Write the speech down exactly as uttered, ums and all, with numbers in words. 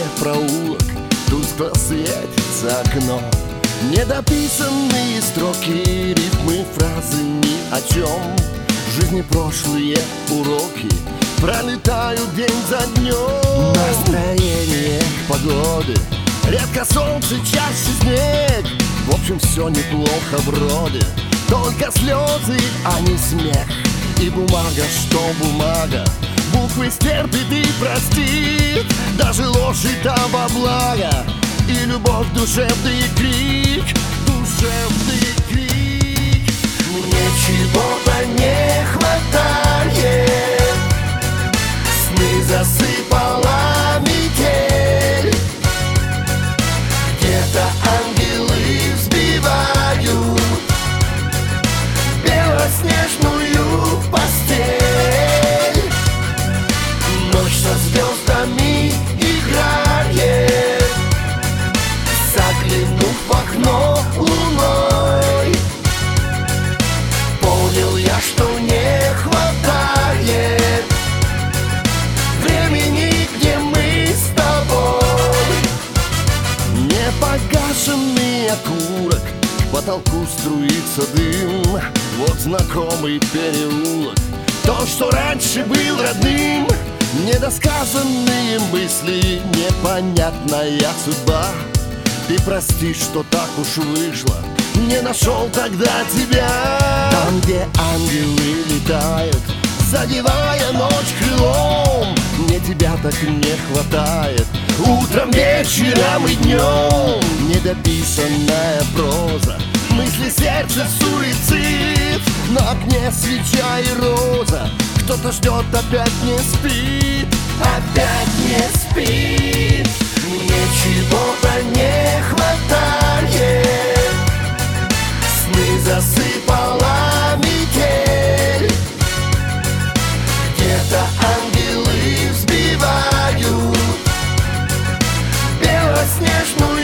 проулок, тускло светится окно. Недописанные строки, ритмы, фразы ни о чем. В жизни прошлые уроки пролетают день за днем. Настроение, погоды, редко солнце, чаще снег. В общем, все неплохо вроде, только слезы, а не смех. И бумага, что бумага, буквы стерпит и простит. Даже ложь и там во благо, и любовь, душевный крик, душевный крик. Мне чего-то не хватает, сны засыпала метель. Где-то ангелы взбивают белоснежную постель. Ночь со звездами играет, заглянув в окно луной. Понял я, что не хватает времени, где мы с тобой. Непогашенный окурок, к потолку струится дым. Вот знакомый переулок, то, что раньше был родным. Недосказанные мысли, непонятная судьба. Ты прости, что так уж вышло, не нашел тогда тебя. Там, где ангелы летают, задевая ночь крылом, мне тебя так не хватает утром, вечером и днем. Недописанная проза, мысли, сердце, суицид. На окне свеча и роза, кто-то ждет, опять не спит, опять не спит. Мне чего-то не хватает, сны засыпала метель. Где-то ангелы взбивают белоснежную